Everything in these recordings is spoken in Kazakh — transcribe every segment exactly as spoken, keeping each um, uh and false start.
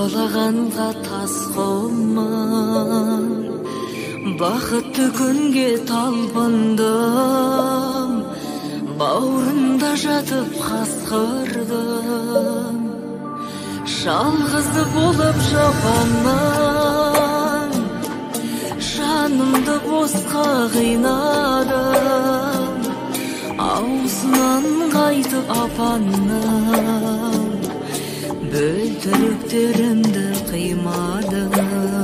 табалаганга тас коман, бакытты күнгө талпындым, бауырында жатып каскырдым. Жалгызды болуп жапаннан, жанымды босқа кыйнадым. Аузынан кайтып апанным, бөлтөрүктеримди кыймадым.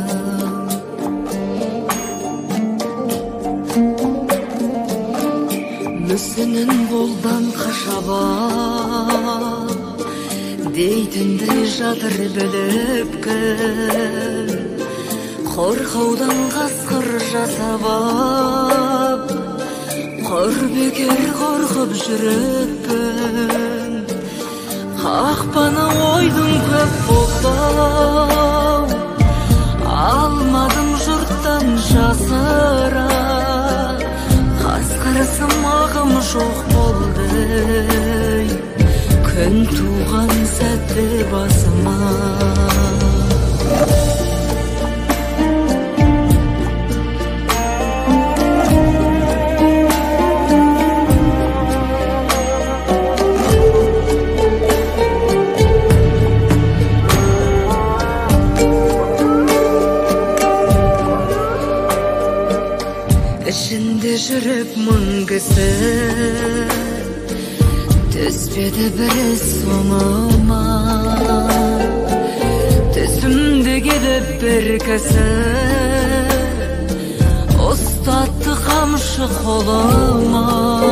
Мүсүнүн болдан кашабап, дейтіндей жатыр біліпкін, қорқаудан қасқыр жасабап, құр бекер қорқып жүріппін. Қақпаны ойдың көп боқтау, алмадым жұрттан жасыра, қасқырсым ағым жоқ болды. Күн туған сәтті басыма, ішінде жүріп мың кісі, түспеді бірі соңыма. Түсімді келіп бір кісі, ұстатты қамшы қолыма.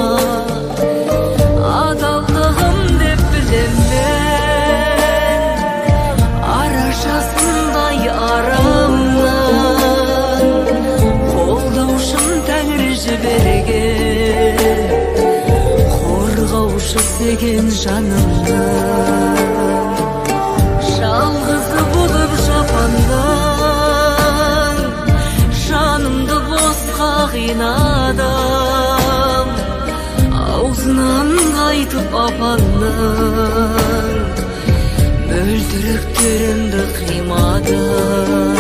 Адалдығым деп білем мен, арашасындай арамнан, қолдаушым тәңір жіберген, қорғаушы деген жанымнан. Жалғызы болып жапандан, жанымды босқа қинадым. Аузынан қайтып апанның, мөлдіріктерімді қимадым.